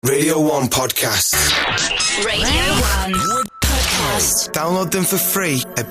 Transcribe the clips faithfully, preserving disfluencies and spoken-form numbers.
Radio one Podcast. Radio one Podcast. Download them for free at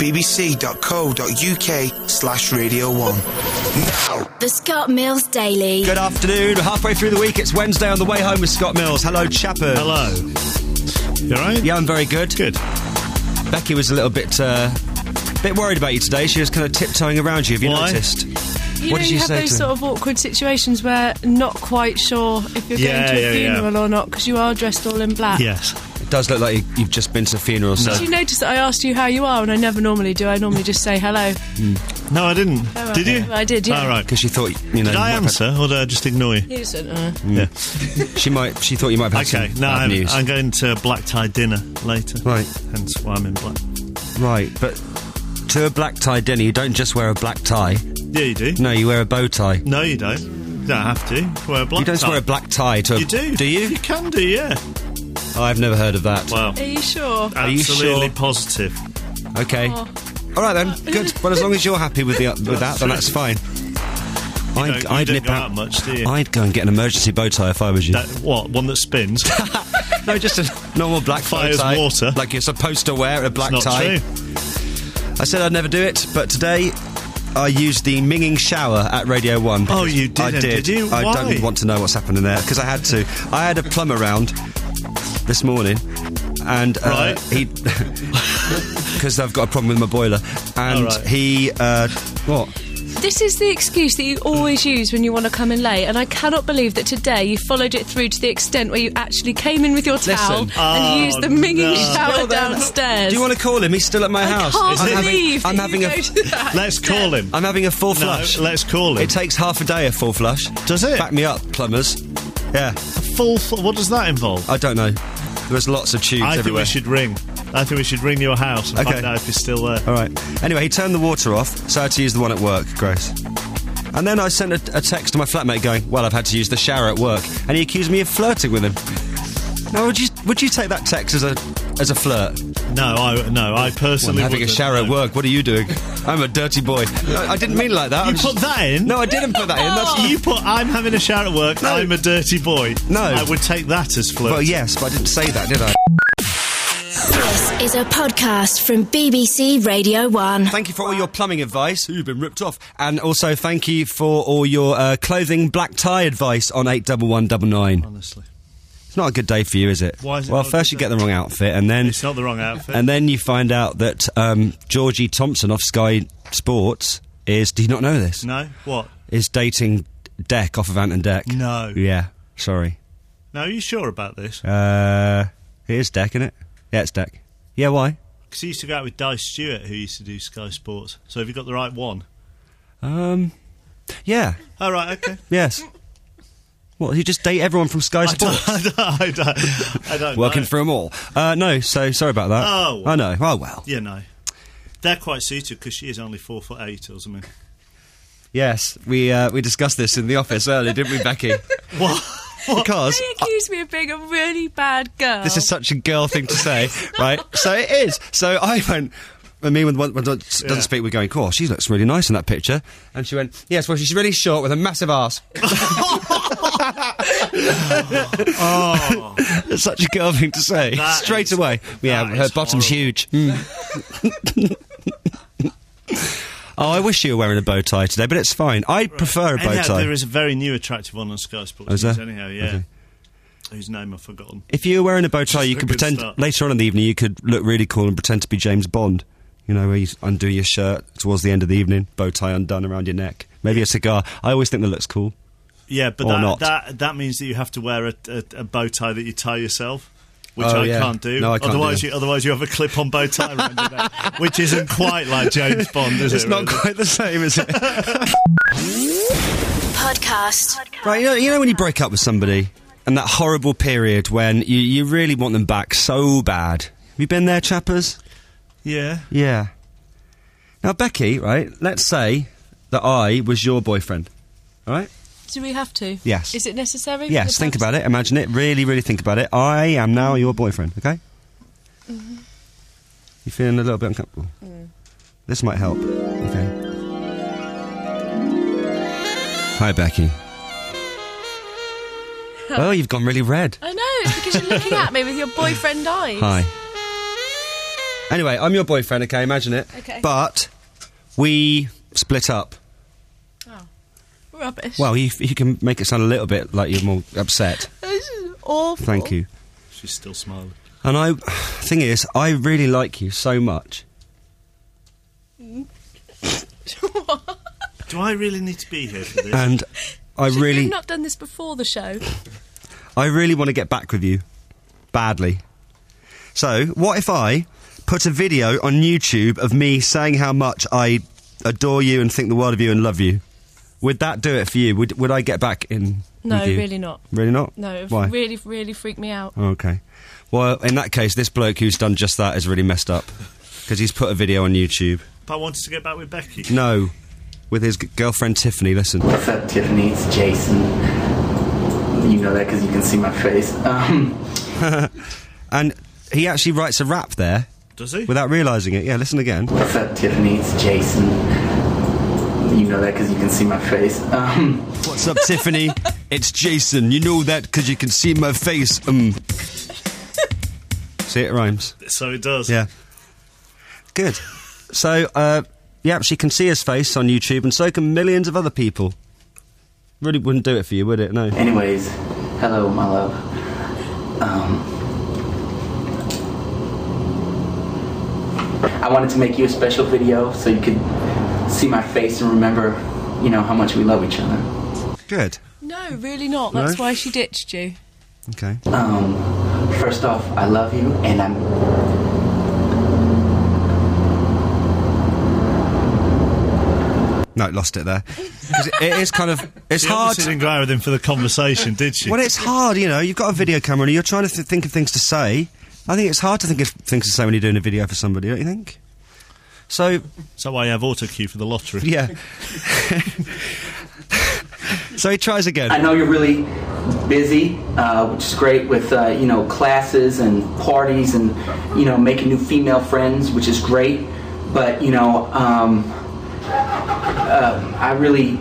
bbc.co.uk slash radio one. Now. The Scott Mills Daily. Good afternoon. We're halfway through the week. It's Wednesday on the way home with Scott Mills. Hello, chappers. Hello. You alright? Yeah, I'm very good. Good. Becky was a little bit, uh, bit worried about you today. She was kind of tiptoeing around you. Have you Why? noticed? You What know, did you, you have say those to sort of awkward situations where not quite sure if you're Yeah, going to a yeah, yeah. funeral or not because you are dressed all in black. Yes. It does look like you, you've just been to a funeral. So. Did you notice that I asked you how you are and I never normally do? I normally just say hello. No, I didn't. Oh, well, Did you? well, I did, yeah. All right. Because she thought, you know... Did I you might have answer, or did I just ignore you? You just went, uh. Yeah. had- She might. She thought you might have had Okay. some No, bad I'm, news. I'm going to black tie dinner later. Right. Hence why I'm in black. Right, but to a black tie dinner, you don't just wear a black tie. Yeah, you do. No, you wear a bow tie. No, you don't. You don't have to. You wear a black You don't just tie. wear a black tie to a... You do. Do you? You can do, yeah. Oh, I've never heard of that. Well, Are you sure? Are you absolutely sure? positive. Okay. Oh. All right then. Good. Well, as long as you're happy with the with that, then that's fine. You I'd, don't, you I'd don't nip go out. out much, do you? I'd go and get an emergency bow tie if I was you. That, what, one that spins? No, just a normal black bow Fires tie, water. like you're supposed to wear a black Not tie. true. I said I'd never do it, but today I used the minging shower at Radio One. Oh, because you I didn't, did. did you? I Why? don't want to know what's happened in there because I had to. I had a plumber round this morning, and uh, Right. he because I've got a problem with my boiler, and Oh, right. he uh, what? This is the excuse that you always use when you want to come in late, and I cannot believe that today you followed it through to the extent where you actually came in with your towel Listen. and Oh, used the minging no. shower Still there. downstairs. Do you want to call him? He's still at my I house. can't I'm believe having, I'm that having you a. go to that Let's extent. call him. I'm having a full No, flush. let's call him. It takes half a day a full flush. Does it? Back me up, plumbers. Yeah, Full, full. What does that involve? I don't know. There's lots of tubes I think everywhere. we should ring. I think we should ring your house and Okay. find out if he's still there. All right. Anyway, he turned the water off, so I had to use the one at work, Grace. And then I sent a, a text to my flatmate going, well, I've had to use the shower at work. And he accused me of flirting with him. Now, would you would you take that text as a as a flirt? No, I no, I I'm personally having a wouldn't, shower no. at work. What are you doing? I'm a dirty boy. I, I didn't mean it like that. You I'm put just- that in? No, I didn't put that in. That's You put, I'm having a shower at work, No. I'm a dirty boy. No. I would take that as flirt. Well, yes, but I didn't say that, did I? This is a podcast from B B C Radio one. Thank you for all your plumbing advice. You've been ripped off. And also thank you for all your uh, clothing black tie advice on eight one one nine nine. Honestly. It's not a good day for you, is it? Why is it Well, not a first good you get day? the wrong outfit, and then It's not the wrong outfit. and then you find out that um, Georgie Thompson off Sky Sports is. Do you not know this? No? What? Is dating Deck off of Ant and Deck. No. Yeah. Sorry. No, are you sure about this? Uh, it is Deck, isn't it? Yeah, it's Deck. Yeah. Why? Because he used to go out with Di Stewart, who used to do Sky Sports. So have you got the right one? Um. Yeah. Oh, right, okay. Yes. What? You just date everyone from Sky I Sports? don't, I don't, I don't, I don't Working know. for them all. Uh, no, so sorry about that. Oh. I know. Oh, well. Yeah, no. They're quite suited because she is only four foot eight or something. Yes, we uh, we discussed this in the office earlier, didn't we, Becky? What? Because He accused me of being a really bad girl. this is such a girl thing to say, right? So it is. So I went... I mean, when one when doesn't Yeah. speak, we're going, cool, she looks really nice in that picture. And she went, yes, well, she's really short with a massive arse. Oh. It's such a girl thing to say. That Straight is- away. Yeah, that her is bottom's horrible. huge. Mm. Oh, I wish you were wearing a bow tie today, but it's fine. I prefer a bow Anyhow, tie. there is a very new attractive one on Sky Sports. Oh, is there? News anyhow, yeah. Okay. Whose name I've forgotten. If you were wearing a bow tie, Just you a could good pretend start. later on in the evening you could look really cool and pretend to be James Bond. You know, where you undo your shirt towards the end of the evening, bow tie undone around your neck, maybe a cigar. I always think that looks cool. Yeah, but Or that, not. that that means that you have to wear a, a, a bow tie that you tie yourself, which Oh, I yeah. can't do. No, I can't do Otherwise, that. you otherwise you have a clip-on bow tie around your neck, which isn't quite like James Bond, is It's it? not really? quite the same, is it? Podcast. Right, you know, you know when you break up with somebody and that horrible period when you, you really want them back so bad. Have you been there, chappers? Yeah. Yeah. Now, Becky, right, let's say that I was your boyfriend, all right? Do we have to? Yes. Is it necessary? Yes, think about it, imagine it, really, really think about it. I am now your boyfriend, okay? Mm-hmm. You feeling a little bit uncomfortable? Mm. This might help, okay? Hi, Becky. Oh, you've gone really red. I know. it's because you're looking at me with your boyfriend eyes. Hi. Anyway, I'm your boyfriend, okay? Imagine it. Okay. But we split up. Oh, rubbish. Well, you, you can make it sound a little bit like you're more upset. This is awful. Thank you. She's still smiling. And I... Thing is, I really like you so much. What? Do I really need to be here for this? And I Should really... You've not done this before the show. I really want to get back with you. Badly. So, what if I put a video on YouTube of me saying how much I adore you and think the world of you and love you? Would that do it for you? Would would I get back in No, with you? really not. Really not? No, it Why? really, really freaked me out. Oh, okay. Well, in that case, this bloke who's done just that is really messed up. Because he's put a video on YouTube. But I wanted to get back with Becky. No. With his g- girlfriend Tiffany, listen. What's up, Tiffany? It's Jason. You know that because you can see my face. Um, And he actually writes a rap there. Does he? Without realising it. Yeah, listen again. what's up, Tiffany? It's Jason. You know that because you can see my face. Um, What's up, Tiffany? It's Jason. You know that because you can see my face. Um. See, it rhymes. So it does. Yeah. Good. So, uh, yeah, she can see his face on YouTube, and so can millions of other people. Really wouldn't do it for you, would it? No. anyways, hello, my love. Um, I wanted to make you a special video so you could see my face and remember, you know, how much we love each other. Good. No, really not. That's No? why she ditched you. Okay. Um, first off, I love you, and I'm... No, lost it there. 'Cause it, it is kind of... It's She hard... obviously didn't go out with him for the conversation, did she? Well, it's hard, you know. You've got a video camera and you're trying to th- think of things to say. I think it's hard to think of things to say when you're doing a video for somebody, don't you think? So, Is that why you have auto cue for the lottery? yeah. So he tries again. I know you're really busy, uh, which is great with, uh, you know, classes and parties and, you know, making new female friends, which is great. But, you know, um, uh, I really...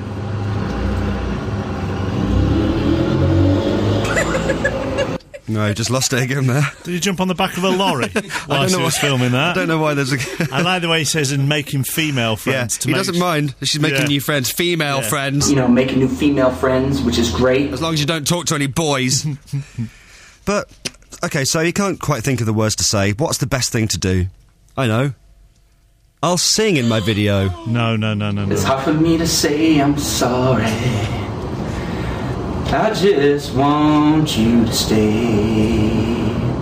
No, just lost it again there. Did he jump on the back of a lorry while he know was why- filming that? I don't know why there's a... I like the way he says, and making female Yeah, friends. to he make doesn't mind. She's making Yeah. new friends, female Yeah. friends. you know, making new female friends, which is great. As long as you don't talk to any boys. But, okay, so you can't quite think of the words to say. What's the best thing to do? I know. I'll sing in my video. No, no, no, no, It's no. hard for me to say I'm sorry. I just want you to stay.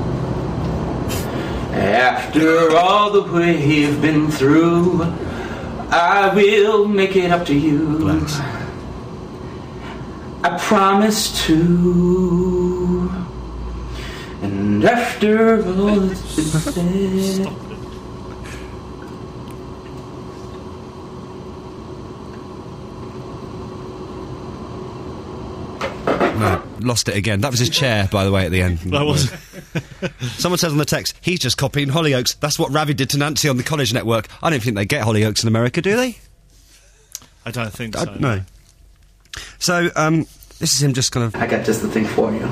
After all that we've been through, I will make it up to you. Bless. I promise to. And after all that's been said, No, lost it again. That was his chair, by the way, at the end. That was. Someone says on the text, he's just copying Hollyoaks. That's what Ravi did to Nancy on the College Network. I don't think they get Hollyoaks in America, do they? I don't think I- so. no. So, um, this is him just kind of... I got just the thing for you.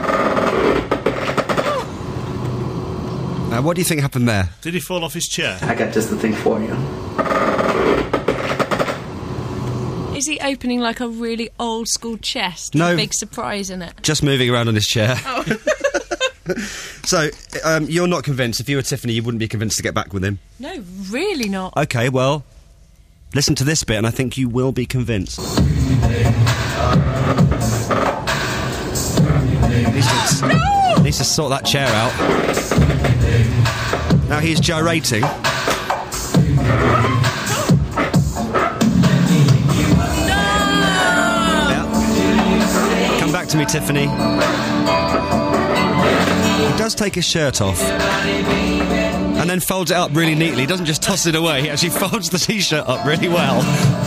Uh, what do you think happened there? Did he fall off his chair? I got just the thing for you. Is he opening like a really old school chest? No. With a big surprise in it. Just moving around on his chair. So, um, you're not convinced. If you were Tiffany, you wouldn't be convinced to get back with him. No, really not. Okay, well, listen to this bit and I think you will be convinced. Needs to, needs to sort that chair out. Now he's gyrating. Yeah. Come back to me, Tiffany. He does take his shirt off. And then folds it up really neatly. He doesn't just toss it away, he actually folds the t-shirt up really well.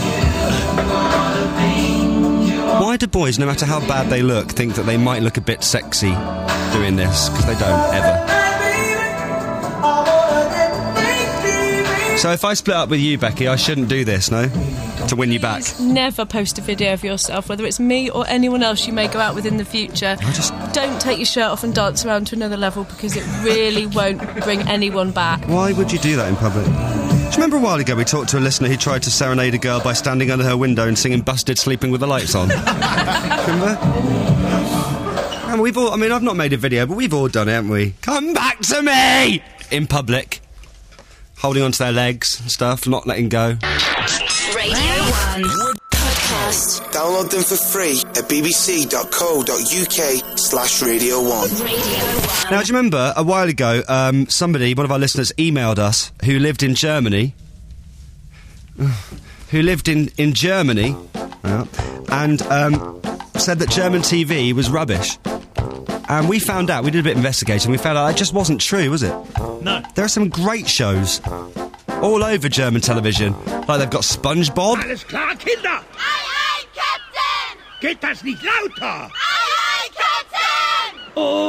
Why do boys, no matter how bad they look, think that they might look a bit sexy doing this? Because they don't, ever. So if I split up with you, Becky, I shouldn't do this, no? To win you back. Please never post a video of yourself, whether it's me or anyone else you may go out with in the future. just- Don't take your shirt off and dance around to another level, because it really won't bring anyone back. Why would you do that in public? Do you remember a while ago we talked to a listener who tried to serenade a girl by standing under her window and singing Busted Sleeping with the Lights On? Remember? And we've all, I mean, I've not made a video, but we've all done it, haven't we? Come back to me! In public. Holding onto their legs and stuff, not letting go. Radio one Podcast. Download them for free at bbc.co.uk slash Radio one. Radio one. Now, do you remember a while ago, um, somebody, one of our listeners, emailed us who lived in Germany, who lived in, in Germany, yeah, and um, said that German T V was rubbish. And we found out, we did a bit of investigating, we found out it just wasn't true, was it? No. There are some great shows all over German television. Like they've got SpongeBob. Alles klar, Kinder? Aye, aye, Captain! Geht das nicht lauter? Aye, aye, Captain!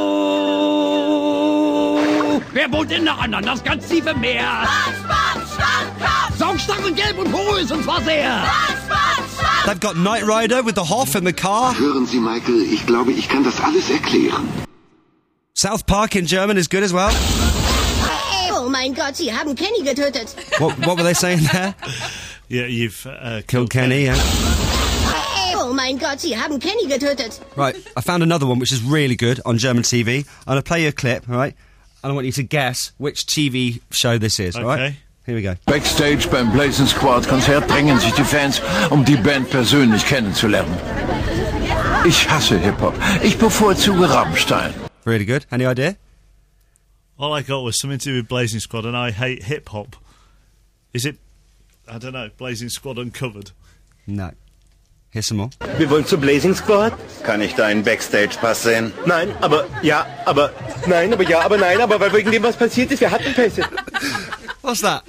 Oh! Wer wohnt denn noch an das ganz tiefe Meer? SpongeBob Schwammkopf! Saugstach und gelb und porös und zwar sehr! SpongeBob Schwammkopf! They've got Knight Rider with the Hoff in the car. Hören Sie, Michael, ich glaube, ich kann das alles erklären. South Park in German is good as well. Oh mein Gott, Sie haben Kenny getötet. What, what were they saying there? Yeah, you've uh, Killed Kenny, yeah. Oh mein Gott, Sie haben Kenny getötet. Right, I found another one which is really good on German T V. I'm going to play you a clip, all right? And I want you to guess which T V show this is, all right? Okay. Here we go. Backstage beim Blazing Squad Konzert drängen sich die Fans, um die Band persönlich kennenzulernen. Ich hasse Hip-Hop. Ich bevorzuge Rammstein. Really good. Any idea? All I got was something to do with Blazing Squad, and I hate hip-hop. Is it, I don't know, Blazing Squad Uncovered? No. Here's some more. Wir wollen zu Blazing Squad. Kann ich deinen Backstage-Pass sehen? Nein, aber ja, aber nein, aber ja, aber nein, aber weil wegen dem was passiert ist, wir hatten Pässe. What's that?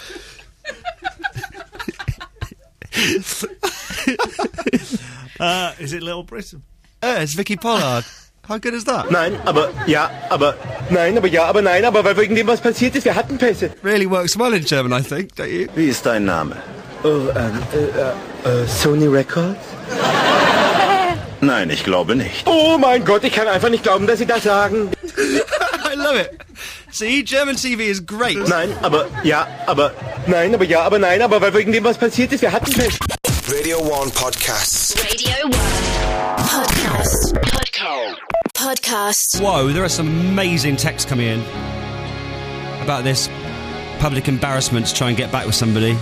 uh, is it Little Britain? Yeah, it's Vicky Pollard. How good is that? Nein, aber ja, aber nein, aber ja, aber nein, aber weil wegen dem was passiert ist, wir hatten Pässe. Really works well in German, I think, don't you? Wie ist dein Name? Oh, ähm, äh, äh, Sony Records? Nein, ich glaube nicht. Oh mein Gott, ich kann einfach nicht glauben, dass Sie das sagen. I love it. See, German T V is great. Nein, aber ja, aber nein, aber ja, aber nein, aber weil wegen dem was passiert ist, wir hatten Pässe. Radio one Podcasts. Radio one Podcast. Podcast. Podcast. Whoa, there are some amazing texts coming in about this public embarrassment to try and get back with somebody.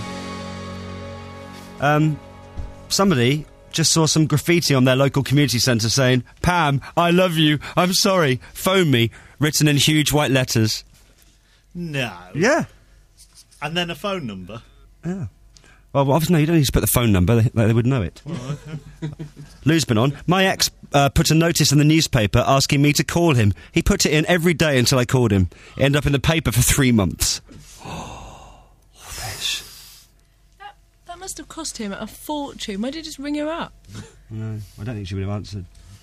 Um, somebody just saw some graffiti on their local community centre saying, Pam, I love you, I'm sorry, phone me, written in huge white letters. No. Yeah. And then a phone number? Yeah. Well, obviously, no, you don't need to put the phone number, they, they would know it. Oh, okay. Lou's been on. My ex uh, put a notice in the newspaper asking me to call him. He put it in every day until I called him. It ended up in the paper for three months. That, that must have cost him a fortune. Why did he just ring her up? No, I don't think she would have answered.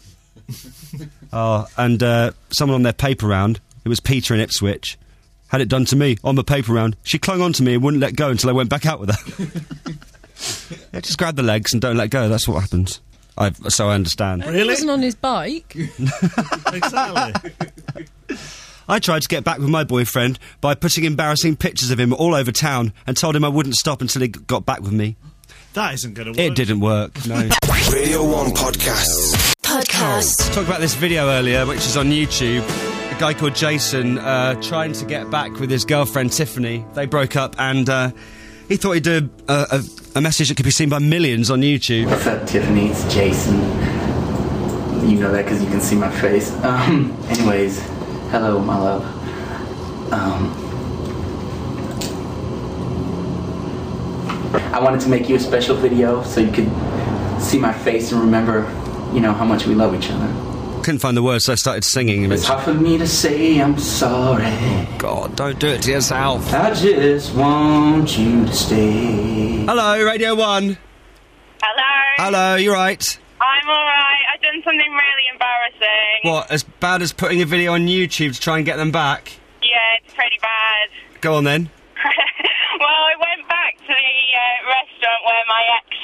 Oh, and uh, someone on their paper round, it was Peter in Ipswich, had it done to me on the paper round. She clung on to me and wouldn't let go until I went back out with her. Yeah, just grab the legs and don't let go. That's what happens. I so I understand. He wasn't on his bike. Exactly. I tried to get back with my boyfriend by putting embarrassing pictures of him all over town and told him I wouldn't stop until he g- got back with me. That isn't going to work. It didn't work, no. Radio one Podcasts. Podcast. Talked about this video earlier, which is on YouTube. A guy called Jason uh, trying to get back with his girlfriend Tiffany. They broke up, and uh, he thought he'd do a, a, a message that could be seen by millions on YouTube. What's up, Tiffany? It's Jason. You know that because you can see my face. Um, anyways, hello, my love. Um, I wanted to make you a special video so you could see my face and remember, you know, how much we love each other. Couldn't find the words, so I started singing. It's hard for me to say I'm sorry. God, don't do it to yourself. I just want you to stay. Hello, Radio one. Hello. Hello, you right? I'm alright. I've done something really embarrassing. What, as bad as putting a video on YouTube to try and get them back? Yeah, it's pretty bad. Go on then. Well, I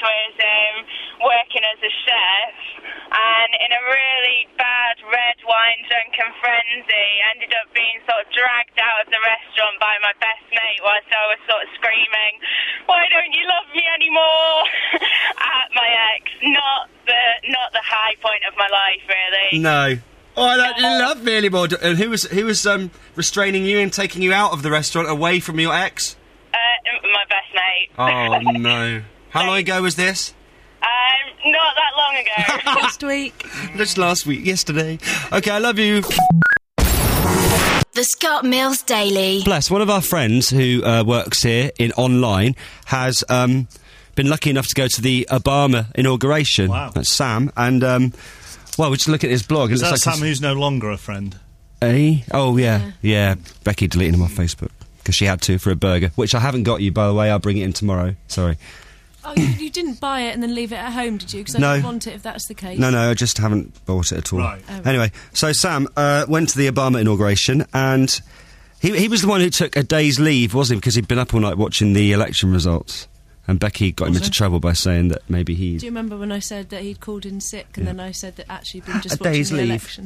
was um, working as a chef, and in a really bad red wine drunken frenzy, ended up being sort of dragged out of the restaurant by my best mate whilst I was sort of screaming, "Why don't you love me anymore?" at my ex. Not the not the high point of my life, really. No. Oh, I don't you love me anymore. And who was who was um, restraining you and taking you out of the restaurant away from your ex? Uh, my best mate. Oh no! How long ago was this? Um, not that long ago. Last week. Just last week, yesterday. Okay, I love you. The Scott Mills Daily. Bless, one of our friends who uh, works here in online has um, been lucky enough to go to the Obama inauguration. Wow. That's Sam, and um, well, we just look at his blog. Is it that looks like Sam who's no longer a friend? Eh? Oh yeah, yeah. Becky deleted him off Facebook because she had to for a burger, which I haven't got you, by the way. I'll bring it in tomorrow. Sorry. Oh, you, you didn't buy it and then leave it at home, did you? Because I No. don't want it if that's the case. No, no, I just haven't bought it at all. Right. Oh, right. Anyway, so Sam uh, went to the Obama inauguration, and he he was the one who took a day's leave, wasn't he? Because he'd been up all night watching the election results. And Becky got him Was into he? trouble by saying that maybe he... Do you remember when I said that he'd called in sick and Yeah. then I said that actually he'd been just A watching day's the leave. election?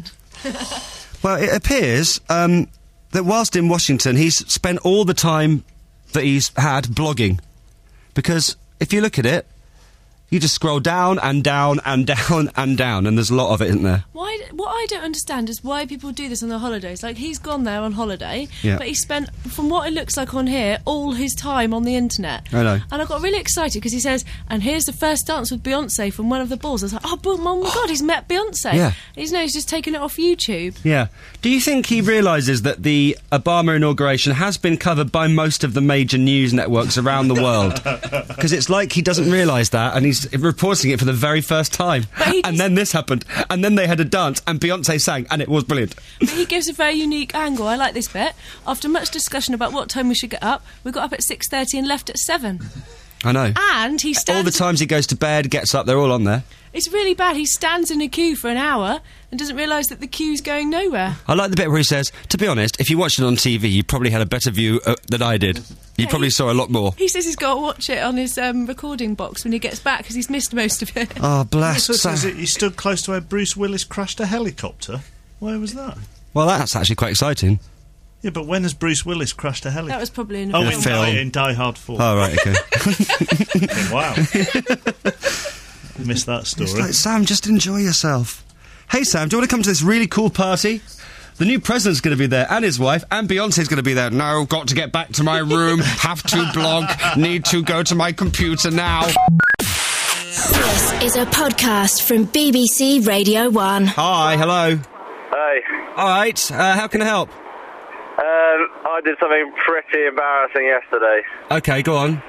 Well, it appears um, that whilst in Washington, he's spent all the time that he's had blogging. Because if you look at it, you just scroll down and down and down and down, and there's a lot of it, isn't there? Why? What I don't understand is why people do this on their holidays. Like, he's gone there on holiday, Yeah. but he spent, from what it looks like on here, all his time on the internet. I know. And I got really excited because he says, and here's the first dance with Beyonce from one of the balls. I was like, oh, boom, oh my God, he's met Beyonce. Yeah. He's, no, he's just taken it off YouTube. Yeah. Do you think he realises that the Obama inauguration has been covered by most of the major news networks around the world? Because it's like he doesn't realise that, and he's reporting it for the very first time. But he And just- then this happened, and then they had a dance, and Beyonce sang, and it was brilliant. But he gives a very unique angle. I like this bit. After much discussion about what time we should get up, we got up at six thirty and left at seven. I know. And he stands... All the times he goes to bed, gets up, they're all on there. It's really bad. He stands in a queue for an hour and doesn't realise that the queue's going nowhere. I like the bit where he says, to be honest, if you watched it on T V, you probably had a better view uh, than I did. You Yeah, probably he- saw a lot more. He says he's got to watch it on his um, recording box when he gets back because he's missed most of it. Oh, bless. So, so is Sam. it, you stood close to where Bruce Willis crashed a helicopter? Where was that? Well, that's actually quite exciting. Yeah, but when has Bruce Willis crashed a helicopter? That was probably in a Oh, film. in, film. Die, in Die Hard four. Oh, right, okay. Okay, wow. Missed that story. It's like, Sam, just enjoy yourself. Hey, Sam, do you want to come to this really cool party? The new president's going to be there, and his wife, and Beyonce's going to be there. No, got to get back to my room, have to blog, need to go to my computer now. This is a podcast from B B C Radio one. Hi, hello. Hi. All right, uh, how can I help? Um, I did something pretty embarrassing yesterday. Okay, go on.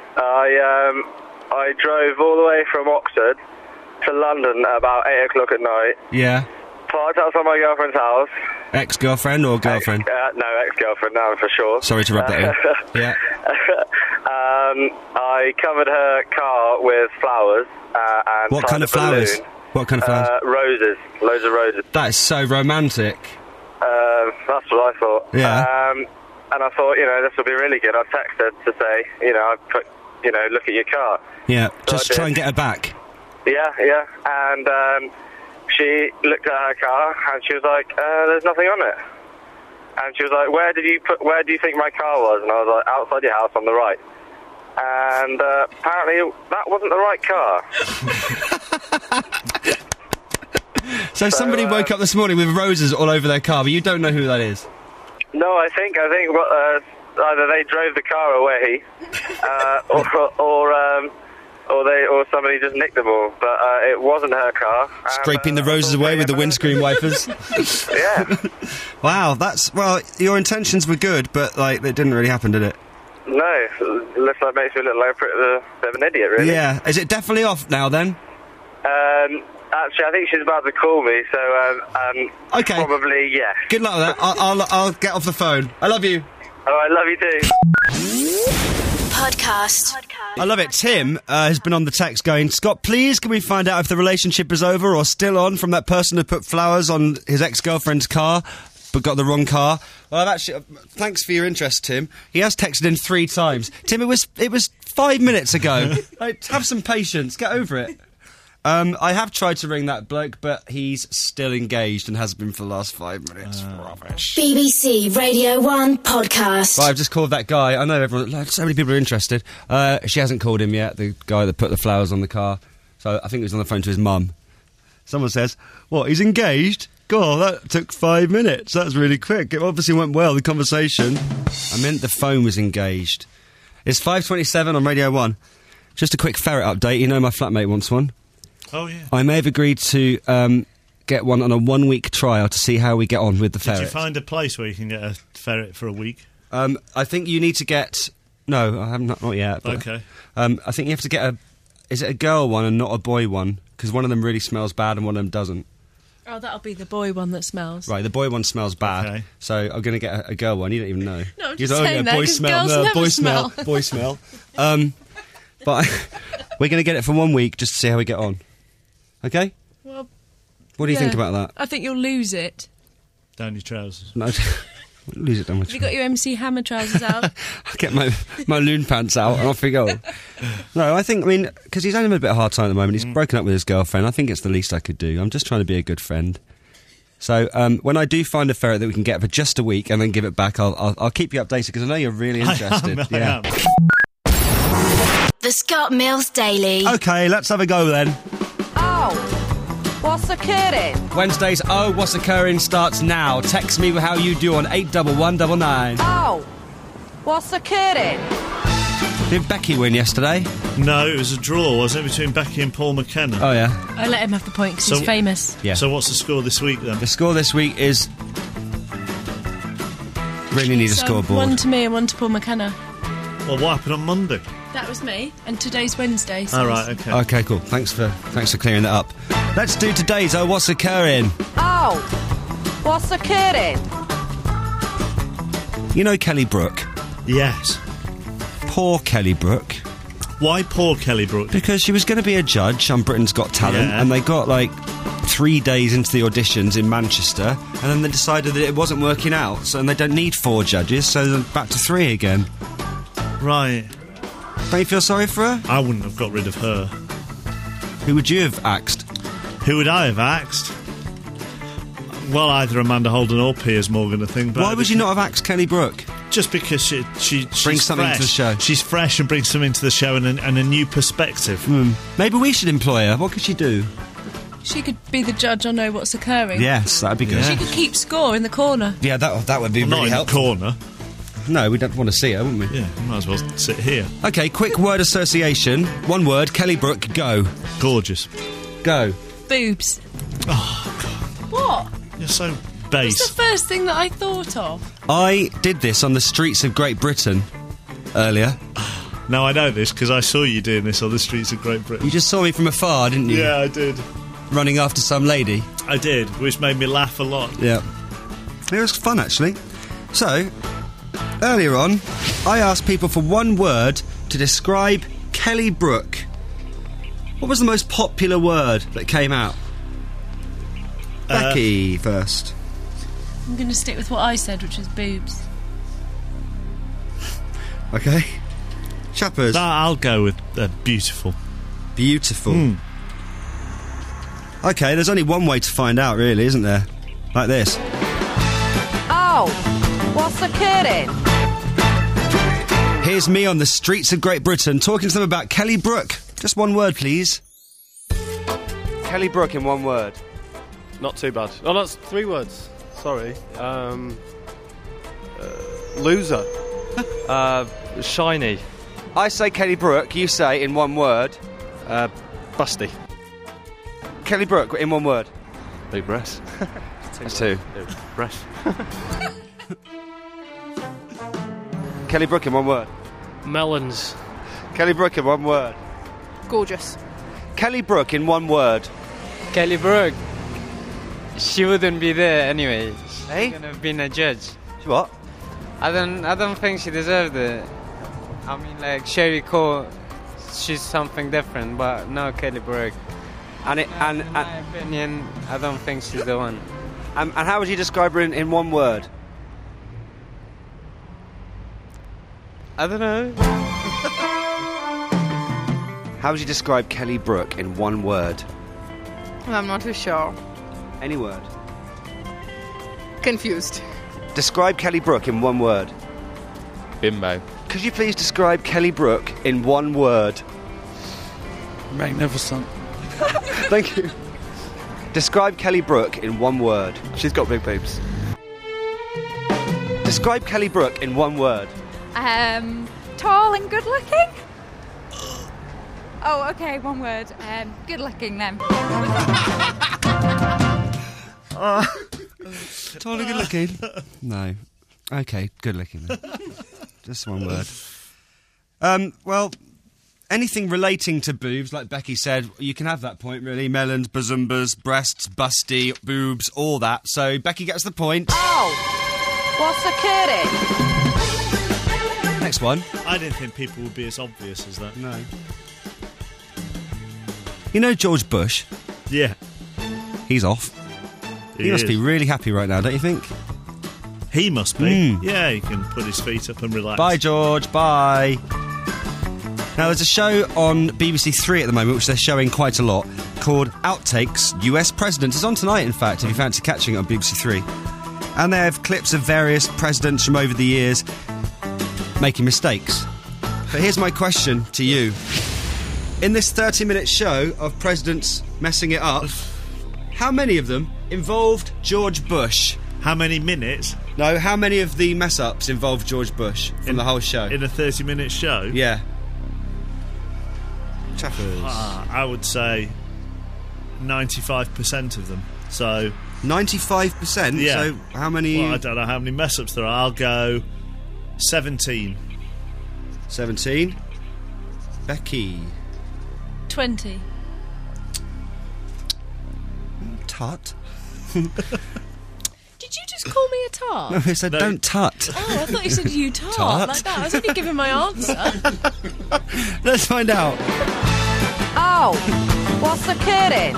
I um, I drove all the way from Oxford to London at about eight o'clock at night. Yeah. Parked outside my girlfriend's house. Ex-girlfriend or girlfriend? Uh, no, ex-girlfriend now for sure. Sorry to rub that in. Yeah. um, I covered her car with flowers uh, and What tied kind a of flowers? balloon. What kind of flowers? Uh, roses, loads of roses. That is so romantic. Um, that's what I thought. Yeah. Um, and I thought, you know, this will be really good. I texted to say, you know, I put, you know, look at your car. Yeah, So just I try did. and get her back. Yeah, yeah. And um, she looked at her car and she was like, uh, "There's nothing on it." And she was like, "Where did you put? Where do you think my car was?" And I was like, "Outside your house on the right." And uh, apparently that wasn't the right car. So, somebody uh, woke up this morning with roses all over their car, but you don't know who that is. No, I think I think what, uh, either they drove the car away, uh, or or, um, or they or somebody just nicked them all. But uh, it wasn't her car. And, Scraping the uh, roses away with the windscreen wipers. Yeah. Wow, that's... Well, your intentions were good, but, like, it didn't really happen, did it? No, looks like makes me look like a bit of, a, bit of an idiot, really. Yeah. Is it definitely off now, then? Um, actually, I think she's about to call me, so um, um, Okay. probably yes. Good luck with that. I'll, I'll, I'll get off the phone. I love you. All right, love you too. Podcast. I love it. Tim uh, has been on the text going, Scott, please can we find out if the relationship is over or still on from that person who put flowers on his ex-girlfriend's car? but got the wrong car. Well, I've actually... Uh, thanks for your interest, Tim. He has texted in three times. Tim, it was it was five minutes ago. Like, have some patience. Get over it. Um, I have tried to ring that bloke, but he's still engaged and has been for the last five minutes. Uh, Rubbish. B B C Radio one podcast. Well, I've just called that guy. I know everyone... So many people are interested. Uh, she hasn't called him yet, the guy that put the flowers on the car. So I think he was on the phone to his mum. Someone says, what, he's engaged? God, that took five minutes. That's really quick. It obviously went well, the conversation. I meant the phone was engaged. It's five twenty-seven on Radio one. Just a quick ferret update. You know my flatmate wants one. Oh, yeah. I may have agreed to um, get one on a one-week trial to see how we get on with the ferret. Did you find a place where you can get a ferret for a week? Um, I think you need to get... No, I haven't, not, not yet. But, okay. Um, I think you have to get a... Is it a girl one and not a boy one? Because one of them really smells bad and one of them doesn't. Oh, that'll be the boy one that smells. Right, the boy one smells bad. Okay. So I'm going to get a, a girl one. You don't even know. No, I'm you just don't, saying oh, yeah, that, boy 'cause smell, girls no, never boy smell. smell, boy smell. Um, but we're going to get it for one week just to see how we get on. Okay? Well, what do you yeah. think about that? I think you'll lose it. Down your trousers. No, lose it down my Have you got your M C Hammer trousers out? I'll get my, my loon pants out and off we go. No, I think, I mean, because he's having a bit of a hard time at the moment. He's mm. broken up with his girlfriend. I think it's the least I could do. I'm just trying to be a good friend. So um, when I do find a ferret that we can get for just a week and then give it back, I'll I'll, I'll keep you updated because I know you're really interested. I am, I yeah. am. The Scott Mills Daily. Okay, let's have a go then. Oh, what's occurring? Wednesday's Oh, What's Occurring starts now. Text me how you do on eight one one nine nine. Oh, what's occurring? Did Becky win yesterday? No, it was a draw, wasn't it, between Becky and Paul McKenna? Oh, yeah. I let him have the point because So- he's famous. Yeah. So what's the score this week, then? The score this week is... Really need a So, scoreboard. one to me and one to Paul McKenna. Well, what happened on Monday? That was me. And today's Wednesday. So All right, okay. Okay, cool. Thanks for thanks for clearing that up. Let's do today's Oh, What's Occurring? Oh, what's occurring? You know Kelly Brook? Yes. Poor Kelly Brook. Why poor Kelly Brook? Because she was going to be a judge on Britain's Got Talent, Yeah. and they got, like, three days into the auditions in Manchester, and then they decided that it wasn't working out, so and they don't need four judges, so they're back to three again. Right. Don't you feel sorry for her? I wouldn't have got rid of her. Who would you have axed? Who would I have axed? Well, either Amanda Holden or Piers Morgan, I think. But Why would you not have axed Kelly Brook? Just because she, she she's Brings something fresh. to the show. She's fresh and brings something to the show and a, and a new perspective. Mm. Maybe we should employ her. What could she do? she could be the judge on Know What's Occurring. Yes, that'd be good. She could keep score in the corner. Yeah, that that would be Well, really not helpful. in the corner. No, we'd want to see her, wouldn't we? Yeah, might as well sit here. Okay, quick word association. One word, Kelly Brook, go. Gorgeous. Go. Boobs. Oh, God. What? You're so It's base. the first thing that I thought of. I did this on the streets of Great Britain earlier. Now I know this because I saw you doing this on the streets of Great Britain. You just saw me from afar, didn't you? Yeah, I did. Running after some lady. I did, which made me laugh a lot. Yeah. It was fun, actually. So, earlier on, I asked people for one word to describe Kelly Brook. What was the most popular word that came out? Uh, Becky first. I'm going to stick with what I said, which was boobs. Okay. Chappers. That I'll go with uh, beautiful. Beautiful. Mm. Okay, there's only one way to find out, really, isn't there? Like this. Oh, what's occurring? Here's me on the streets of Great Britain talking to them about Kelly Brook. Just one word, please. Kelly Brook in one word. Not too bad. Oh, that's three words. Sorry. Um, uh, loser. uh, shiny. I say Kelly Brook, you say in one word. Uh, busty. Kelly Brook in one word. Big breasts. That's two. Breasts. Kelly Brook in one word. Melons. Kelly Brook in one word. Gorgeous. Kelly Brook in one word. Kelly Brook. She wouldn't be there anyway. Hey? She couldn't have been a judge. What? I don't. I don't think she deserved it. I mean, like Sherry Cole, she's something different, but no Kelly Brook. And it, and, in my and opinion, I don't think she's the one. Um, and how would you describe her in, in one word? I don't know. How would you describe Kelly Brook in one word? I'm not too sure. Any word. Confused. Describe Kelly Brook in one word. Bimbo. Could you please describe Kelly Brook in one word? Magnificent. Thank you. Describe Kelly Brook in one word. She's got big boobs. Describe Kelly Brook in one word. Um, tall and good looking? Oh, okay, one word. Um, good looking then. uh, tall and good looking? No. Okay, good looking then. Just one word. Um, well, anything relating to boobs, like Becky said, you can have that point, really. Melons, bazumbas, breasts, busty, boobs, all that. So Becky gets the point. Oh! What's occurring? Next one. I didn't think people would be as obvious as that. No. You know George Bush? Yeah. He's off. He, He must is. be really happy right now, don't you think? He must be. Mm. Yeah, he can put his feet up and relax. Bye, George. Bye. Now, there's a show on B B C Three at the moment, which they're showing quite a lot, called Outtakes U S President. It's on tonight, in fact, if you fancy catching it on B B C Three. And they have clips of various presidents from over the years making mistakes. But here's my question to you. In this thirty-minute show of presidents messing it up, how many of them involved George Bush? How many minutes? No, how many of the mess-ups involved George Bush from in, the whole show? In a thirty-minute show? Yeah. Chaffers. Uh, I would say ninety-five percent of them. So ninety-five percent? Yeah. So how many... Well, I don't know how many mess-ups there are. I'll go seventeen. seventeen. Becky. twenty. Tut. Did you just call me a tart? No, I said No. don't tut. Oh, I thought you said you tart, Tart? like that. I was only giving my answer. Let's find out. Oh, what's occurring?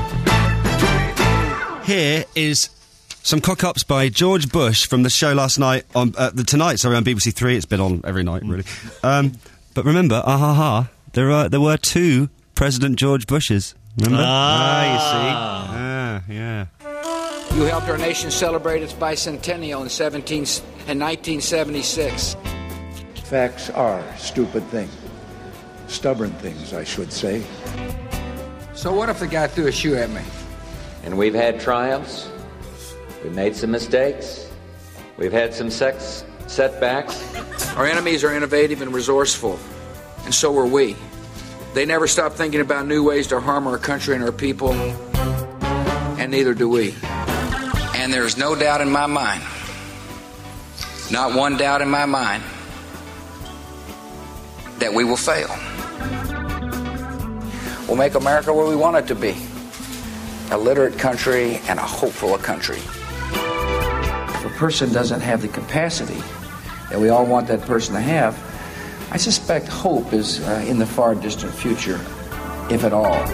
Here is some cock-ups by George Bush from the show last night, on uh, the tonight, sorry, on B B C Three. It's been on every night, really. Um, but remember, ah ha ha, there, are, there were two President George Bushes. Remember? Ah. you see. Ah, yeah. You helped our nation celebrate its bicentennial in seventeen in nineteen seventy-six. Facts are stupid things. Stubborn things, I should say. So what if the guy threw a shoe at me? And we've had triumphs. We've made some mistakes. We've had some sex setbacks. Our enemies are innovative and resourceful, and so are we. They never stop thinking about new ways to harm our country and our people, and neither do we. And there's no doubt in my mind, not one doubt in my mind, that we will fail. We'll make America where we want it to be, a literate country and a hopeful country. If a person doesn't have the capacity that we all want that person to have, I suspect hope is uh, in the far distant future, if at all.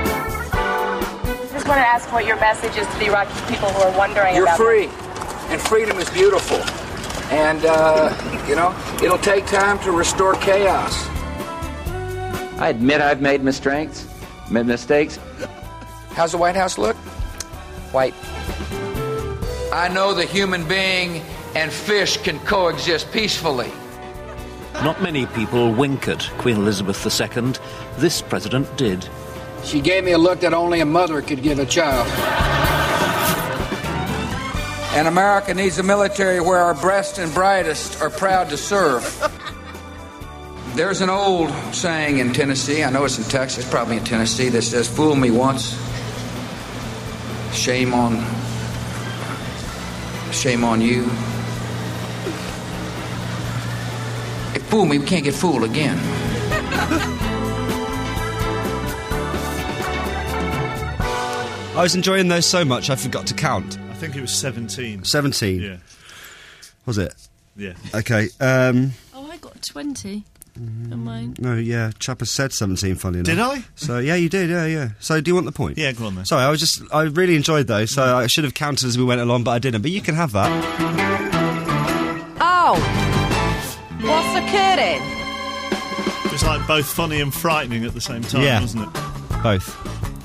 I just want to ask what your message is to the Iraqi people who are wondering You're about free, and freedom is beautiful. And, uh, you know, it'll take time to restore chaos. I admit I've made mistakes. Made mistakes. How's the White House look? White. I know the human being and fish can coexist peacefully. Not many people wink at Queen Elizabeth the Second. This president did. She gave me a look that only a mother could give a child. And America needs a military where our best and brightest are proud to serve. There's an old saying in Tennessee, I know it's in Texas, probably in Tennessee, that says, fool me once, shame on, shame on you. If fool me, we can't get fooled again. I was enjoying those so much I forgot to count. I think it was seventeen. seventeen? Yeah. Was it? Yeah. Okay, um... Oh, I got twenty. Am I? No, yeah, Chapper said seventeen, funny enough. Did I? So, yeah, you did, yeah, yeah. So, do you want the point? Yeah, go on then. Sorry, I was just, I really enjoyed those, so I should have counted as we went along, but I didn't. But you can have that. Oh! What's occurring? It's like both funny and frightening at the same time, Yeah. wasn't it? Both.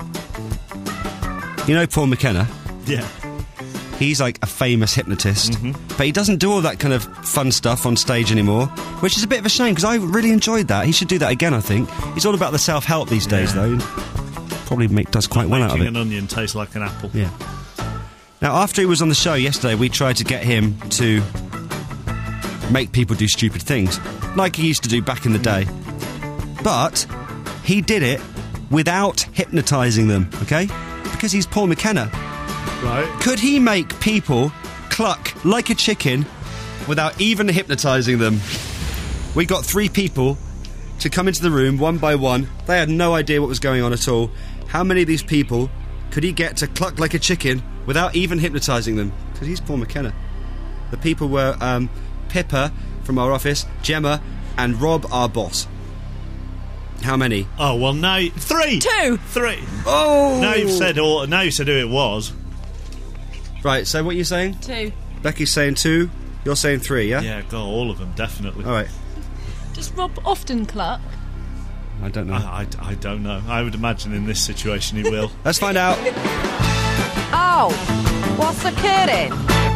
You know Paul McKenna? Yeah. He's like a famous hypnotist, Mm-hmm. but he doesn't do all that kind of fun stuff on stage anymore, which is a bit of a shame because I really enjoyed that. He should do that again, I think. He's all about the self-help these days, Yeah. though. Probably make, does quite well out of Making it. an onion taste like an apple. Yeah. Now, after he was on the show yesterday, we tried to get him to make people do stupid things, like he used to do back in the day. But he did it without hypnotising them, okay? Because he's Paul McKenna. Right. Could he make people cluck like a chicken without even hypnotising them? We got three people to come into the room one by one. They had no idea what was going on at all. How many of these people could he get to cluck like a chicken without even hypnotising them? Because he's Paul McKenna. The people were um, Pippa from our office, Gemma, and Rob, our boss. How many? Oh, well, now... Three! Two! Three! Oh! Now you've said all... Now you said who it was. Right, so what are you saying? Two. Becky's saying two, you're saying three, yeah? Yeah, got all of them, definitely. All right. Does Rob often cluck? I don't know. I, I, I don't know. I would imagine in this situation he will. Let's find out. Oh! What's occurring?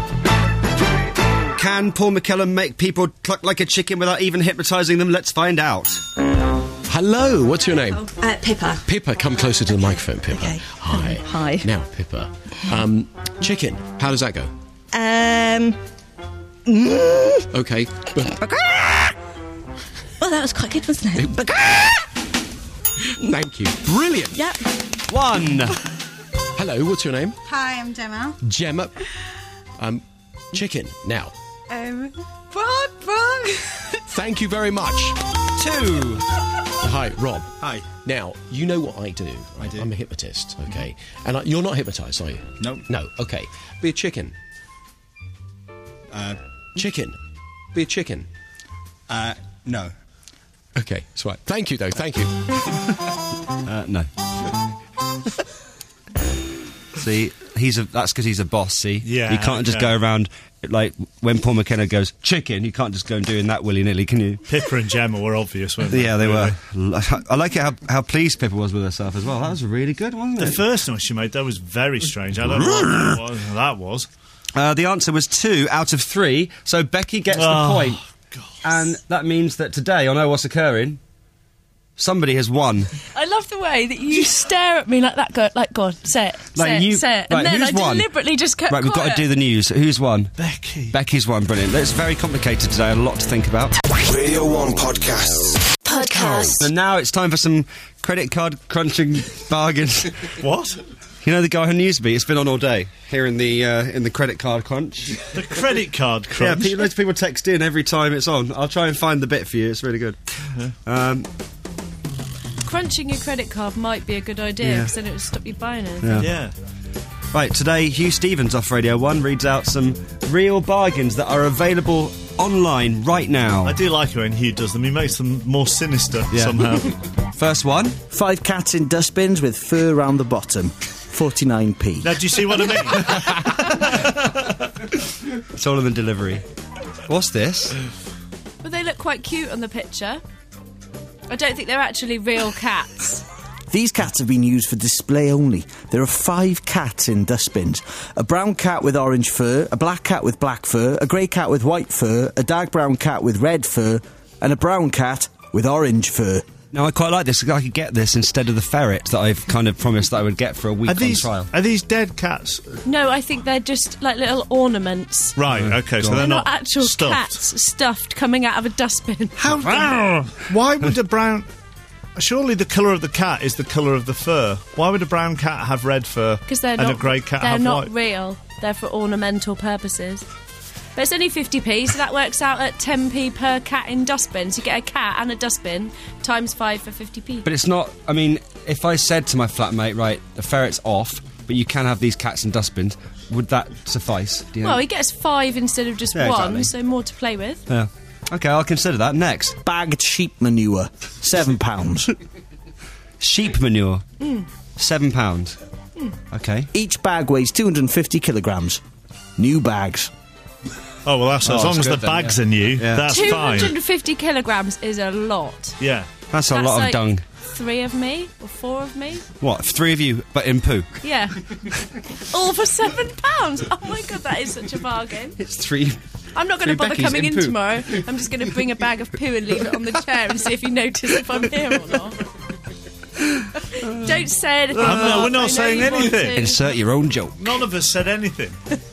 Can Paul McKellan make people cluck like a chicken without even hypnotising them? Let's find out. Hello, what's your name? Uh, Pippa. Pippa, come closer to the microphone, Pippa. Okay. Hi. Hi. Now, Pippa. Um, chicken, how does that go? Um. Mm. Okay. Well, that was quite good, wasn't it? Thank you. Brilliant. Yep. One. Hello, what's your name? Hi, I'm Gemma. Gemma. Um, chicken, now. Um, wrong, wrong. Thank you very much. Two. Hi, Rob. Hi. Now, you know what I do. I do. I'm a hypnotist, okay? And I, you're not hypnotised, are you? No. No, okay. Be a chicken. Uh, Chicken. Be a chicken. uh, no. Okay, that's right. Thank you, though. Thank you. Uh, no. See, he's a. That's because he's a boss. See, Yeah, you can't just okay. go around like when Paul McKenna goes chicken. You can't just go and doing that willy nilly, can you? Pippa and Gemma were obvious, weren't they? Yeah, they Really? were. I like it how, how pleased Pippa was with herself as well. That was really good, wasn't The it? first noise she made, that was very strange. I don't know what that was. That was. Uh, the answer was two out of three, so Becky gets the Oh, point. And that means that today, on Oh What's Occurring, somebody has won. I love the way that you stare at me like that. Go, like, God, say it, Like say you- it, say it. right, And then I who's won? deliberately just kept Right, we've got to quiet. do the news. Who's won? Becky. Becky's won, brilliant. It's very complicated today, a lot to think about. Radio one Podcasts. Podcast. And now it's time for some credit card crunching bargains. What? You know the guy on Newsbeat? It's been on all day here in the uh, in the credit card crunch. The credit card crunch? Yeah, pe- loads of people text in every time it's on. I'll try and find the bit for you. It's really good. Um, Crunching your credit card might be a good idea Yeah. because then it would stop you buying anything. Yeah. Yeah. Right, today Hugh Stevens off Radio one reads out some real bargains that are available online right now. I do like it when Hugh does them. He makes them more sinister Yeah. somehow. First one. Five cats in dustbins with fur round the bottom. forty-nine p. Now, do you see what I mean? It's all in the delivery. What's this? But they look quite cute on the picture. I don't think they're actually real cats. These cats have been used for display only. There are five cats in dustbins. A brown cat with orange fur, a black cat with black fur, a grey cat with white fur, a dark brown cat with red fur, and a brown cat with orange fur. Now, I quite like this. I could get this instead of the ferret that I've kind of promised that I would get for a week Are these, on trial. are these dead cats? No, I think they're just like little ornaments. Right, okay, so God. they're They're not, not actual stuffed. cats stuffed coming out of a dustbin. How? Why would a brown... Surely the colour of the cat is the colour of the fur. Why would a brown cat have red fur Because they're and not. a grey cat they're have not white? real. They're for ornamental purposes. But it's only fifty p, so that works out at ten p per cat in dustbins. You get a cat and a dustbin times five for fifty p. But it's not... I mean, if I said to my flatmate, right, the ferret's off, but you can have these cats in dustbins, would that suffice? Do you Well, know? he gets five instead of just Yeah, one, exactly. so more to play with. Yeah. Okay, I'll consider that. Next. Bagged sheep manure, seven pounds. Sheep manure, Mm. seven pounds. Mm. Okay. Each bag weighs two hundred fifty kilograms. New bags. Oh, well, that's, Oh, as long that's as the good then, bags yeah. are new, Yeah. that's two fine. hundred fifty kilograms is a lot. Yeah. That's a That's lot of like dung. Three of me or four of me. What? Three of you, but in poo. Yeah. All for seven pounds. Oh my god, that is such a bargain. It's three. I'm not going to Three bother Beckys coming in in poo. tomorrow. I'm just going to bring a bag of poo and leave it on the chair and see if you notice if I'm here or not. Don't say anything. Uh, no, we're not I know saying you want anything. to. Insert your own joke. None of us said anything.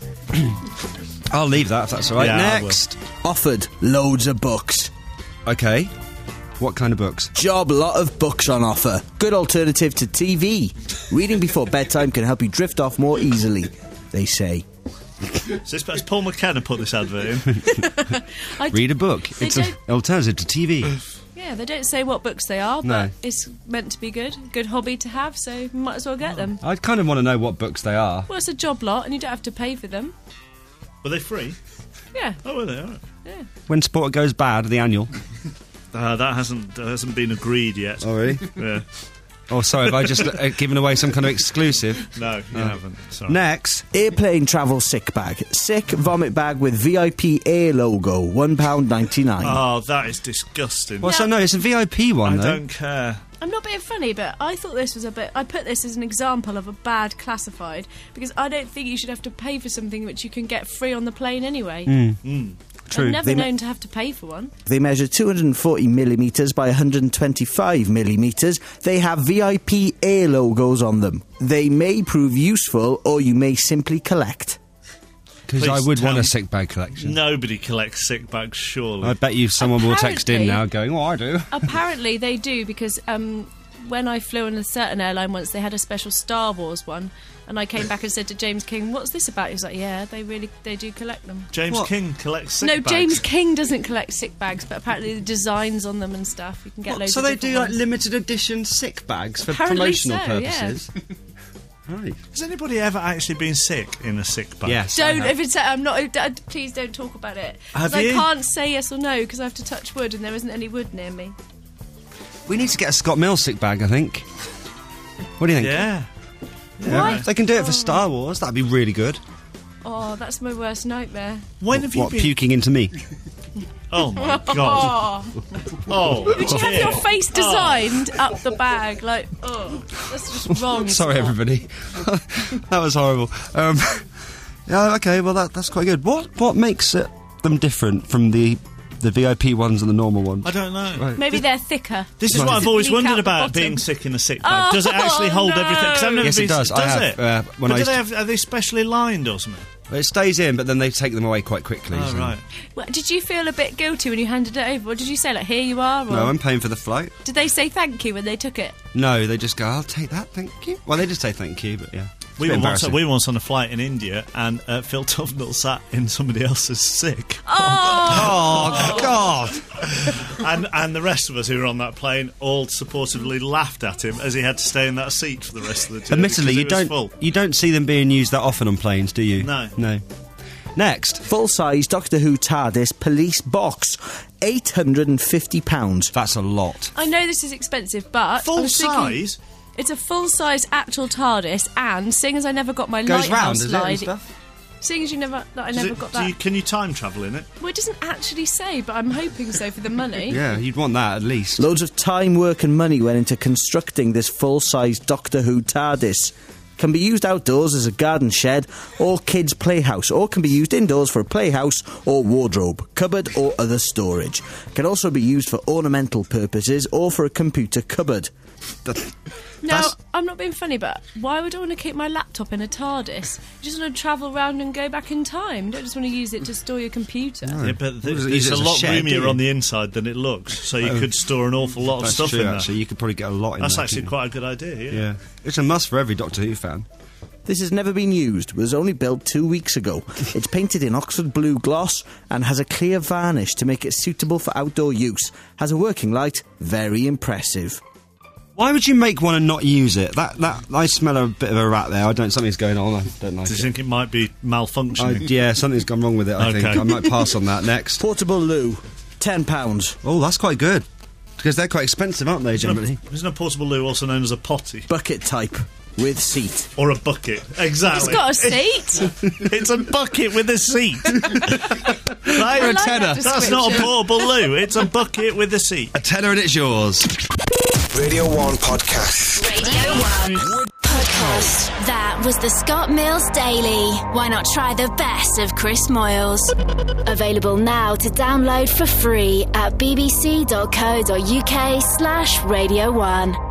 I'll leave that if that's all right. Yeah, I will. Next. Offered loads of books. Okay. What kind of books? Job lot of books on offer. Good alternative to T V. Reading before bedtime can help you drift off more easily, they say. So this has Paul McKenna put this advert in. I d- Read a book. They It's an don't- alternative to T V. Yeah, they don't say what books they are, but No. it's meant to be good. Good hobby to have, so you might as well get them. I kind of want to know what books they are. Well, it's a job lot, and you don't have to pay for them. Were they free? Yeah. Oh, were they? All right. Yeah. When Sport Goes Bad, the annual. Uh, that hasn't uh, hasn't been agreed yet. Oh, really? Yeah. Oh, sorry, have I just uh, given away some kind of exclusive? No, you Oh. haven't. Sorry. Next. Airplane travel sick bag. Sick vomit bag with V I P Air logo, one pound ninety-nine. Oh, that is disgusting. Well, so no, it's a V I P one, I though. don't care. I'm not being funny, but I thought this was a bit... I put this as an example of a bad classified, because I don't think you should have to pay for something which you can get free on the plane anyway. Mm. Mm. True. I've never They me- known to have to pay for one. They measure two hundred forty millimetres by one hundred twenty-five millimetres. They have V I P Air logos on them. They may prove useful, or you may simply collect. Because I Please would tell want a me- sick bag collection. Nobody collects sick bags, surely. I bet you someone will text in Apparently- now going, oh, I do. Apparently they do, because um, when I flew on a certain airline once, they had a special Star Wars one, and I came back and said to James King, what's this about? He was like, yeah, they really, they do collect them. James What? King collects sick no, bags. James King doesn't collect sick bags, but apparently the designs on them and stuff, you can get What, loads so of they different do like ones. limited edition sick bags for Apparently promotional so, yeah. purposes. Right. Has anybody ever actually been sick in a sick bag? Yes. Don't, if it's, I'm not, uh, please don't talk about it. 'Cause Have I you? can't say yes or no, because I have to touch wood, and there isn't any wood near me. We need to get a Scott Mills sick bag, I think. What do you think? Yeah. Why? If they can do it for Star Wars, that'd be really good. Oh, that's my worst nightmare. When have you What, been... puking into me? Oh, my God. Oh, Would you have dear. your face designed up the bag? Like, oh, that's just wrong. Sorry, isn't it? everybody. That was horrible. Um, yeah, okay, well, that, that's quite good. What what makes it, them different from the the V I P ones and the normal ones? I don't know. Right. Maybe they're thicker. This is Right. what I've always Leak out wondered the about bottom. being sick in a sick bag. Does it actually Oh, hold no. everything? 'Cause I've never Yes, been, it does. I have, it? uh, when but I do used they to- have, are they specially lined or something? It stays in, but then they take them away quite quickly. Oh, so- right. Well, did you feel a bit guilty when you handed it over? Or did you say, like, here you are? Or No, I'm paying for the flight. did they say thank you when they took it? No, they just go, I'll take that, thank you. Well, they just say thank you, but yeah. It's We a were, bit once, embarrassing. we were once on a flight in India, and uh, Phil Tufnell sat in somebody else's sick. Oh, Oh, God! and and the rest of us who were on that plane all supportively laughed at him as he had to stay in that seat for the rest of the journey. Admittedly, you because it was don't full. you don't see them being used that often on planes, do you? No. No. Next. Full-size Doctor Who TARDIS police box, eight hundred and fifty pounds. That's a lot. I know this is expensive, but Full I was thinking- size? It's a full-size actual TARDIS, and seeing as I never got my Goes lighthouse round, does it, and slide, stuff? seeing as you never that I Does never it- got do that. you, can you time travel in it? Well, it doesn't actually say, but I'm hoping so for the money. Yeah, you'd want that at least. Loads of time, work and money went into constructing this full-size Doctor Who TARDIS. Can be used outdoors as a garden shed or kids' playhouse, or can be used indoors for a playhouse or wardrobe, cupboard or other storage. Can also be used for ornamental purposes or for a computer cupboard. Now, That's- I'm not being funny, but why would I want to keep my laptop in a TARDIS? You just want to travel around and go back in time. You don't just want to use it to store your computer. Yeah, but th- Well, use it's it a as a lot shed, roomier don't on you? the inside than it looks, so you Oh. could store an awful lot of That's stuff true, in there. actually. You could probably get a lot in That's there, actually couldn't quite a good idea, yeah. you? Yeah. It's a must for every Doctor Who fan. This has never been used, was only built two weeks ago. It's painted in Oxford blue gloss and has a clear varnish to make it suitable for outdoor use. Has a working light, very impressive. Why would you make one and not use it? That that I smell a bit of a rat there. I don't. Something's going on. I don't like Do you it. think it might be I, malfunctioning? yeah, something's gone wrong with it. I think Okay. I might pass on that next. Portable loo. ten pounds. Oh, that's quite good. Because they're quite expensive, aren't they, generally? Isn't a portable loo also known as a potty? Bucket type. With seat. Or a bucket. Exactly. It's got a seat. It's a bucket with a seat. Right? Or a tenner. That That's not a portable loo. It's a bucket with a seat. A tenner and it's yours. Radio one Podcast. Radio one Podcast. That was the Scott Mills Daily. Why not try the best of Chris Moyles? Available now to download for free at bbc.co.uk slash Radio one.